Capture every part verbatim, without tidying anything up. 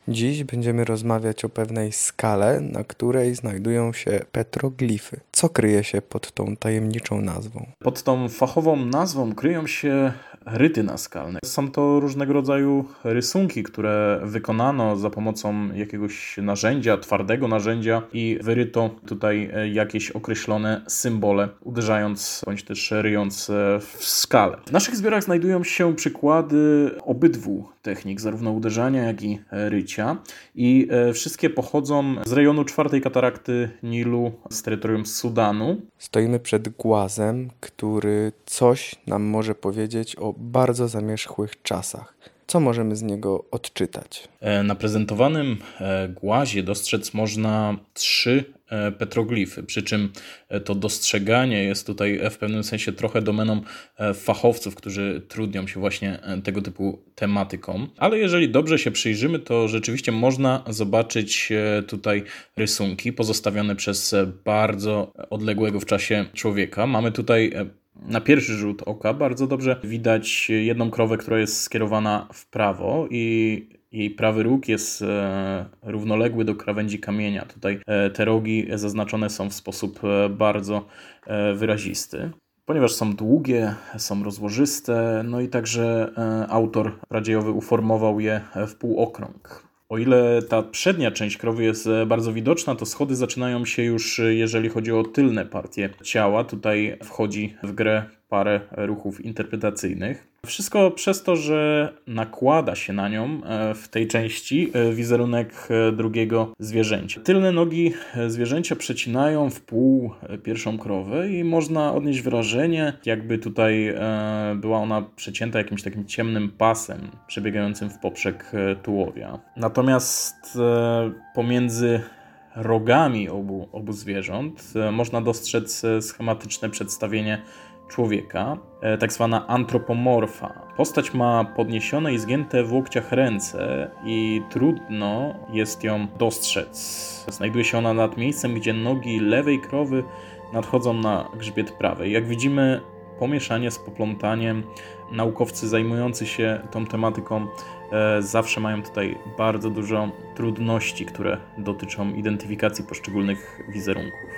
Dziś będziemy rozmawiać o pewnej skale, na której znajdują się petroglify. Co kryje się pod tą tajemniczą nazwą? Pod tą fachową nazwą kryją się ryty naskalne. Są to różnego rodzaju rysunki, które wykonano za pomocą jakiegoś narzędzia, twardego narzędzia i wyryto tutaj jakieś określone symbole, uderzając bądź też ryjąc w skalę. W naszych zbiorach znajdują się przykłady obydwu technik, zarówno uderzania, jak i rycia. I wszystkie pochodzą z rejonu czwartej katarakty Nilu z terytorium Sudanu. Stoimy przed głazem, który coś nam może powiedzieć o bardzo zamierzchłych czasach. Co możemy z niego odczytać? Na prezentowanym głazie dostrzec można trzy petroglify, przy czym to dostrzeganie jest tutaj w pewnym sensie trochę domeną fachowców, którzy trudnią się właśnie tego typu tematyką. Ale jeżeli dobrze się przyjrzymy, to rzeczywiście można zobaczyć tutaj rysunki pozostawione przez bardzo odległego w czasie człowieka. Mamy tutaj na pierwszy rzut oka bardzo dobrze widać jedną krowę, która jest skierowana w prawo i jej prawy róg jest e, równoległy do krawędzi kamienia. Tutaj e, te rogi zaznaczone są w sposób e, bardzo e, wyrazisty. Ponieważ są długie, są rozłożyste, no i także e, autor radziejowy uformował je w półokrąg. O ile ta przednia część krowy jest bardzo widoczna, to schody zaczynają się już, jeżeli chodzi o tylne partie ciała. Tutaj wchodzi w grę parę ruchów interpretacyjnych. Wszystko przez to, że nakłada się na nią w tej części wizerunek drugiego zwierzęcia. Tylne nogi zwierzęcia przecinają w pół pierwszą krowę i można odnieść wrażenie, jakby tutaj była ona przecięta jakimś takim ciemnym pasem przebiegającym w poprzek tułowia. Natomiast pomiędzy rogami obu, obu zwierząt można dostrzec schematyczne przedstawienie człowieka, tak zwana antropomorfa. Postać ma podniesione i zgięte w łokciach ręce i trudno jest ją dostrzec. Znajduje się ona nad miejscem, gdzie nogi lewej krowy nadchodzą na grzbiet prawej. Jak widzimy, pomieszanie z poplątaniem. Naukowcy zajmujący się tą tematyką e, zawsze mają tutaj bardzo dużo trudności, które dotyczą identyfikacji poszczególnych wizerunków.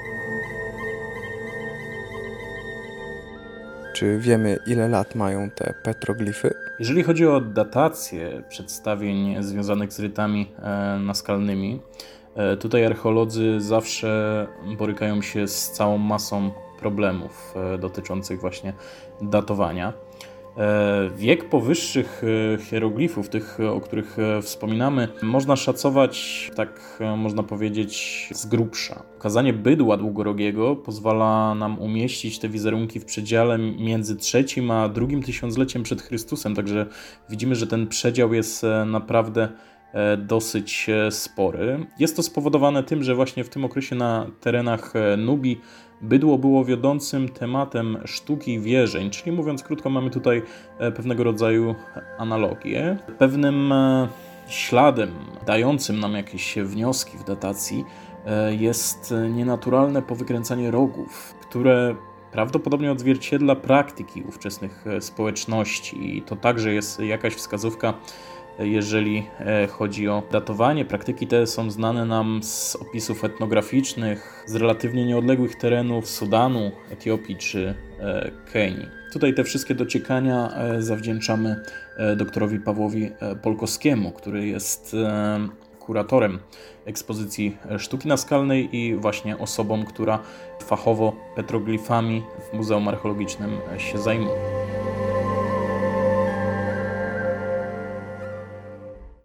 Czy wiemy, ile lat mają te petroglify? Jeżeli chodzi o datację przedstawień związanych z rytami e, naskalnymi, e, tutaj archeolodzy zawsze borykają się z całą masą problemów e, dotyczących właśnie datowania. Wiek powyższych hieroglifów, tych, o których wspominamy, można szacować, tak można powiedzieć, z grubsza. Ukazanie bydła długorogiego pozwala nam umieścić te wizerunki w przedziale między trzecim a drugim tysiącleciem przed Chrystusem, także widzimy, że ten przedział jest naprawdę dosyć spory. Jest to spowodowane tym, że właśnie w tym okresie na terenach Nubii bydło było wiodącym tematem sztuki i wierzeń, czyli mówiąc krótko, mamy tutaj pewnego rodzaju analogię. Pewnym śladem dającym nam jakieś wnioski w datacji jest nienaturalne powykręcanie rogów, które prawdopodobnie odzwierciedla praktyki ówczesnych społeczności i to także jest jakaś wskazówka, jeżeli chodzi o datowanie. Praktyki te są znane nam z opisów etnograficznych z relatywnie nieodległych terenów Sudanu, Etiopii czy Kenii. Tutaj te wszystkie dociekania zawdzięczamy doktorowi Pawłowi Polkowskiemu, który jest kuratorem ekspozycji sztuki naskalnej i właśnie osobą, która fachowo petroglifami w Muzeum Archeologicznym się zajmuje.